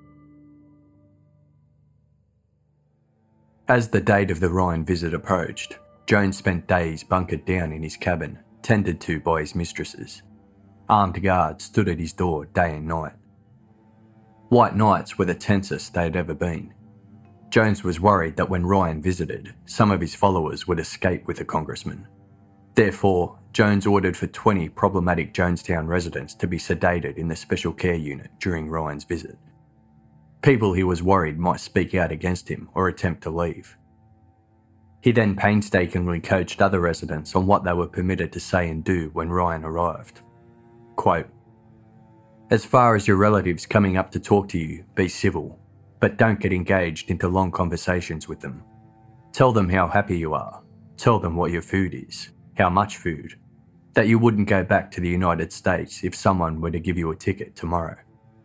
As the date of the Ryan visit approached, Jones spent days bunkered down in his cabin, tended to by his mistresses. Armed guards stood at his door day and night. White nights were the tensest they had ever been. Jones was worried that when Ryan visited, some of his followers would escape with the congressman. Therefore, Jones ordered for twenty problematic Jonestown residents to be sedated in the special care unit during Ryan's visit. People he was worried might speak out against him or attempt to leave. He then painstakingly coached other residents on what they were permitted to say and do when Ryan arrived. Quote, "As far as your relatives coming up to talk to you, be civil, but don't get engaged into long conversations with them. Tell them how happy you are. Tell them what your food is, how much food, that you wouldn't go back to the United States if someone were to give you a ticket tomorrow."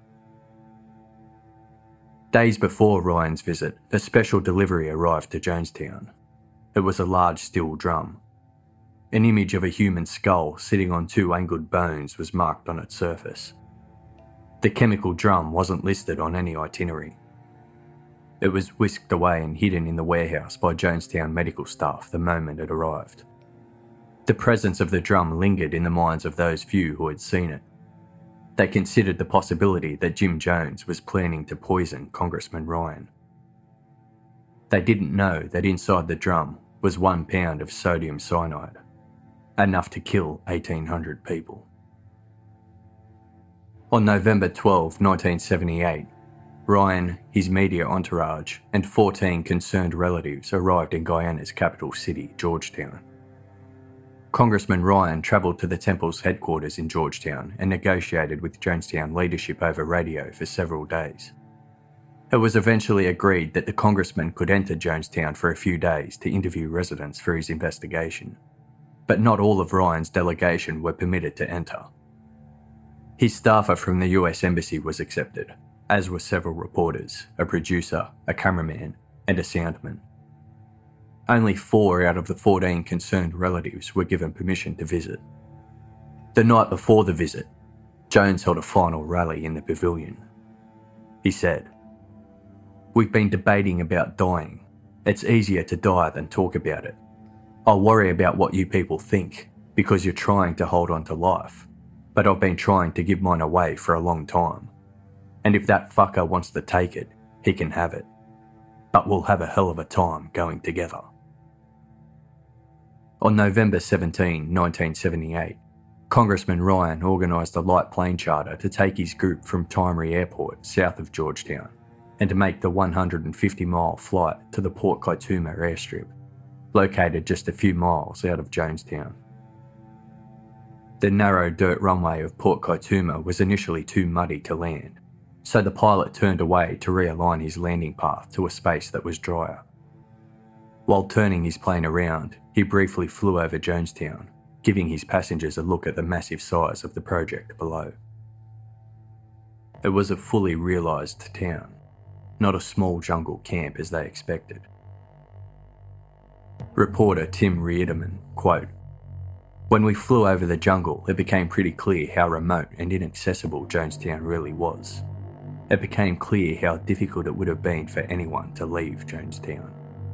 Days before Ryan's visit, a special delivery arrived to Jonestown. It was a large steel drum. An image of a human skull sitting on two angled bones was marked on its surface. The chemical drum wasn't listed on any itinerary. It was whisked away and hidden in the warehouse by Jonestown medical staff the moment it arrived. The presence of the drum lingered in the minds of those few who had seen it. They considered the possibility that Jim Jones was planning to poison Congressman Ryan. They didn't know that inside the drum was one pound of sodium cyanide, enough to kill eighteen hundred people. On November twelfth, nineteen seventy-eight, Ryan, his media entourage, and fourteen concerned relatives arrived in Guyana's capital city, Georgetown. Congressman Ryan travelled to the Temple's headquarters in Georgetown and negotiated with Jonestown leadership over radio for several days. It was eventually agreed that the congressman could enter Jonestown for a few days to interview residents for his investigation, but not all of Ryan's delegation were permitted to enter. His staffer from the U S Embassy was accepted, as were several reporters, a producer, a cameraman, and a soundman. Only four out of the fourteen concerned relatives were given permission to visit. The night before the visit, Jones held a final rally in the pavilion. He said, "We've been debating about dying. It's easier to die than talk about it. I'll worry about what you people think, because you're trying to hold on to life, but I've been trying to give mine away for a long time. And if that fucker wants to take it, he can have it. But we'll have a hell of a time going together." On November seventeenth, nineteen seventy-eight, Congressman Ryan organised a light plane charter to take his group from Timree Airport south of Georgetown and to make the one hundred fifty mile flight to the Port Kaituma airstrip, located just a few miles out of Jonestown. The narrow dirt runway of Port Kaituma was initially too muddy to land, so the pilot turned away to realign his landing path to a space that was drier. While turning his plane around, he briefly flew over Jonestown, giving his passengers a look at the massive size of the project below. It was a fully realised town, not a small jungle camp as they expected. Reporter Tim Reederman, quote, "When we flew over the jungle, it became pretty clear how remote and inaccessible Jonestown really was. It became clear how difficult it would have been for anyone to leave Jonestown."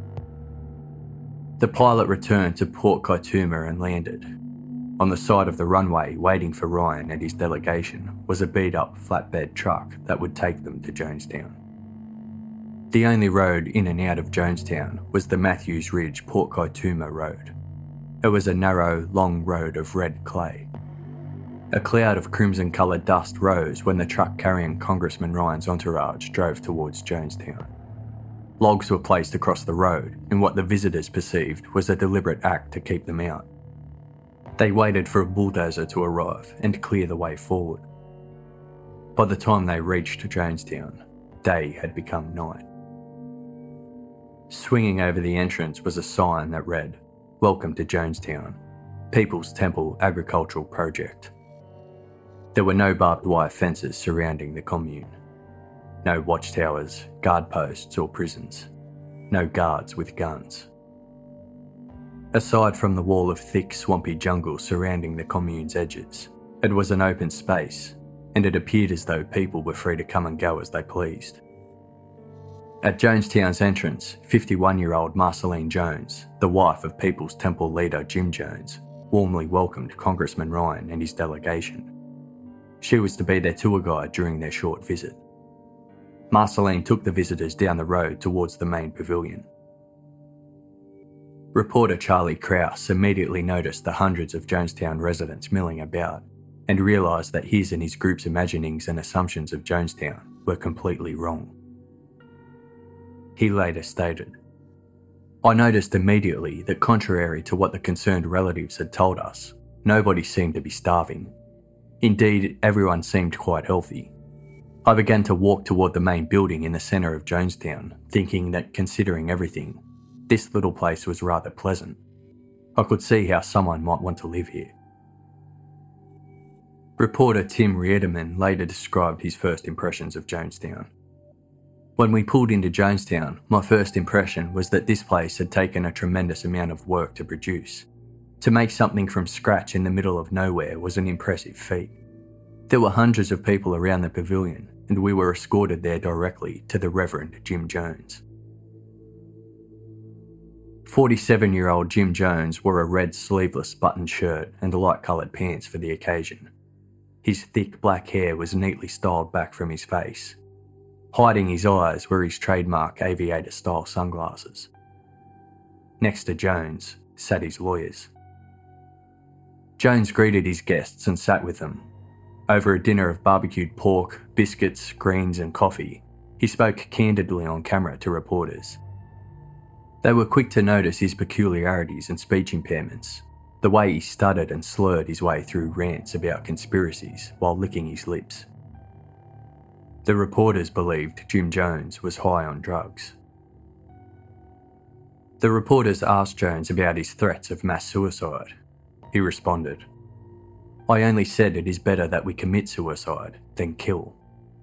The pilot returned to Port Kaituma and landed. On the side of the runway, waiting for Ryan and his delegation, was a beat-up flatbed truck that would take them to Jonestown. The only road in and out of Jonestown was the Matthews Ridge Port Kaituma Road. It was a narrow, long road of red clay. A cloud of crimson-coloured dust rose when the truck carrying Congressman Ryan's entourage drove towards Jonestown. Logs were placed across the road in what the visitors perceived was a deliberate act to keep them out. They waited for a bulldozer to arrive and clear the way forward. By the time they reached Jonestown, day had become night. Swinging over the entrance was a sign that read, "Welcome to Jonestown, People's Temple Agricultural Project." There were no barbed wire fences surrounding the commune. No watchtowers, guard posts or prisons. No guards with guns. Aside from the wall of thick, swampy jungle surrounding the commune's edges, it was an open space, and it appeared as though people were free to come and go as they pleased. At Jonestown's entrance, fifty-one-year-old Marceline Jones, the wife of People's Temple leader Jim Jones, warmly welcomed Congressman Ryan and his delegation. She was to be their tour guide during their short visit. Marceline took the visitors down the road towards the main pavilion. Reporter Charlie Krause immediately noticed the hundreds of Jonestown residents milling about and realised that his and his group's imaginings and assumptions of Jonestown were completely wrong. He later stated, "I noticed immediately that contrary to what the concerned relatives had told us, nobody seemed to be starving. Indeed, everyone seemed quite healthy. I began to walk toward the main building in the centre of Jonestown, thinking that considering everything, this little place was rather pleasant. I could see how someone might want to live here." Reporter Tim Reederman later described his first impressions of Jonestown. "When we pulled into Jonestown, my first impression was that this place had taken a tremendous amount of work to produce. To make something from scratch in the middle of nowhere was an impressive feat. There were hundreds of people around the pavilion, and we were escorted there directly to the Reverend Jim Jones." forty-seven-year-old Jim Jones wore a red sleeveless buttoned shirt and light-coloured pants for the occasion. His thick black hair was neatly styled back from his face. Hiding his eyes were his trademark aviator-style sunglasses. Next to Jones sat his lawyers. Jones greeted his guests and sat with them. Over a dinner of barbecued pork, biscuits, greens and coffee, he spoke candidly on camera to reporters. They were quick to notice his peculiarities and speech impairments, the way he stuttered and slurred his way through rants about conspiracies while licking his lips. The reporters believed Jim Jones was high on drugs. The reporters asked Jones about his threats of mass suicide. He responded, "I only said it is better that we commit suicide than kill."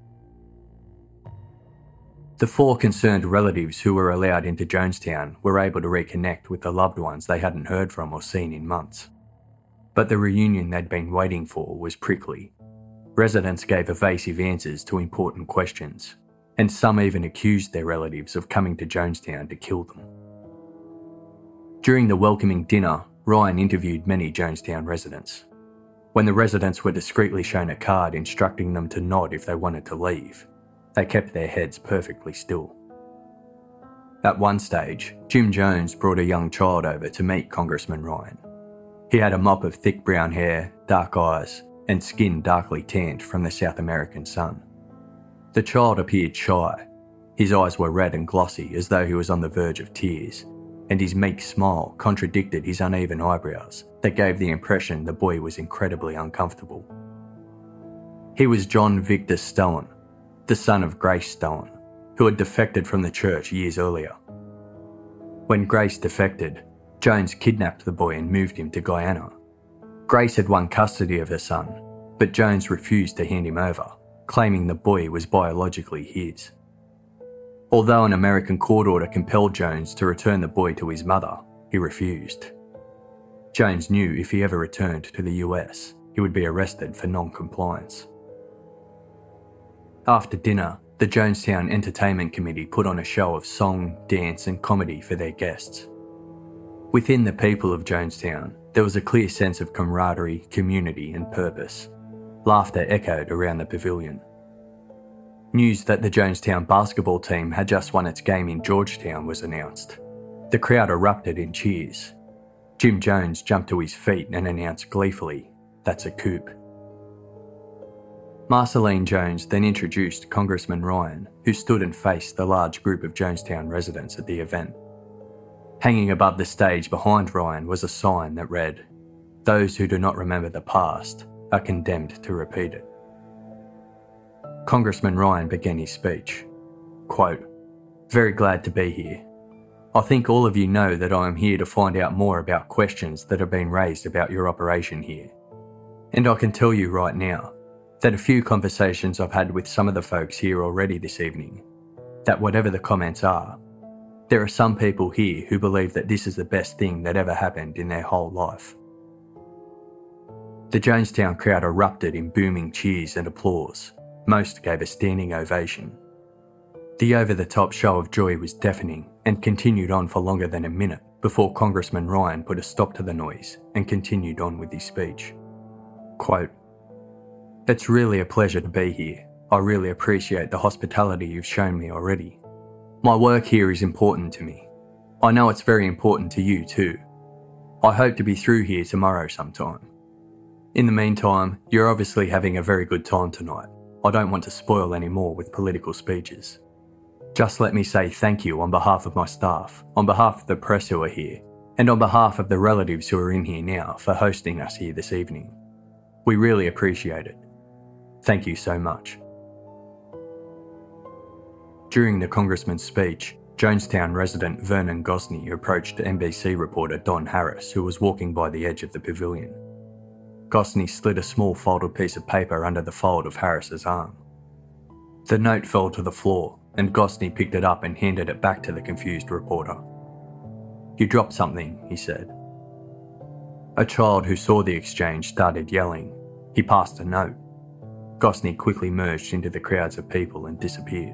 The four concerned relatives who were allowed into Jonestown were able to reconnect with the loved ones they hadn't heard from or seen in months. But the reunion they'd been waiting for was prickly. Residents gave evasive answers to important questions, and some even accused their relatives of coming to Jonestown to kill them. During the welcoming dinner, Ryan interviewed many Jonestown residents. When the residents were discreetly shown a card instructing them to nod if they wanted to leave, they kept their heads perfectly still. At one stage, Jim Jones brought a young child over to meet Congressman Ryan. He had a mop of thick brown hair, dark eyes, and skin darkly tanned from the South American sun. The child appeared shy. His eyes were red and glossy as though he was on the verge of tears, and his meek smile contradicted his uneven eyebrows that gave the impression the boy was incredibly uncomfortable. He was John Victor Stone, the son of Grace Stone, who had defected from the church years earlier. When Grace defected, Jones kidnapped the boy and moved him to Guyana. Grace had won custody of her son, but Jones refused to hand him over, claiming the boy was biologically his. Although an American court order compelled Jones to return the boy to his mother, he refused. Jones knew if he ever returned to the U S, he would be arrested for non-compliance. After dinner, the Jonestown Entertainment Committee put on a show of song, dance and comedy for their guests. Within the people of Jonestown, there was a clear sense of camaraderie, community and purpose. Laughter echoed around the pavilion. News that the Jonestown basketball team had just won its game in Georgetown was announced. The crowd erupted in cheers. Jim Jones jumped to his feet and announced gleefully, "That's a coup." Marceline Jones then introduced Congressman Ryan, who stood and faced the large group of Jonestown residents at the event. Hanging above the stage behind Ryan was a sign that read, "Those who do not remember the past are condemned to repeat it." Congressman Ryan began his speech. Quote, "Very glad to be here. I think all of you know that I am here to find out more about questions that have been raised about your operation here. And I can tell you right now that a few conversations I've had with some of the folks here already this evening, that whatever the comments are, there are some people here who believe that this is the best thing that ever happened in their whole life." The Jonestown crowd erupted in booming cheers and applause. Most gave a standing ovation. The over-the-top show of joy was deafening and continued on for longer than a minute before Congressman Ryan put a stop to the noise and continued on with his speech. Quote, "It's really a pleasure to be here. I really appreciate the hospitality you've shown me already. My work here is important to me. I know it's very important to you too. I hope to be through here tomorrow sometime. In the meantime, you're obviously having a very good time tonight. I don't want to spoil any more with political speeches. Just let me say thank you on behalf of my staff, on behalf of the press who are here, and on behalf of the relatives who are in here now for hosting us here this evening. We really appreciate it. Thank you so much." During the Congressman's speech, Jonestown resident Vernon Gosney approached N B C reporter Don Harris, who was walking by the edge of the pavilion. Gosney slid a small folded piece of paper under the fold of Harris's arm. The note fell to the floor, and Gosney picked it up and handed it back to the confused reporter. "You dropped something," he said. A child who saw the exchange started yelling. He passed a note. Gosney quickly merged into the crowds of people and disappeared.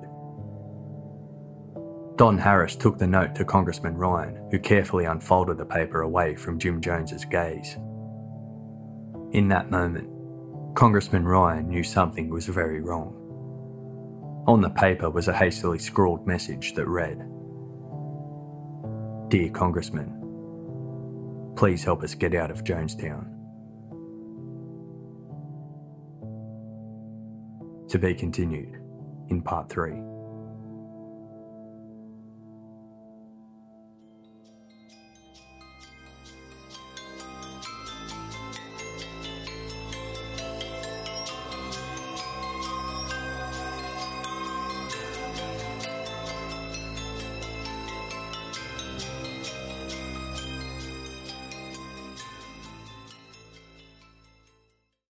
Don Harris took the note to Congressman Ryan, who carefully unfolded the paper away from Jim Jones's gaze. In that moment, Congressman Ryan knew something was very wrong. On the paper was a hastily scrawled message that read, "Dear Congressman, please help us get out of Jonestown." To be continued in part three.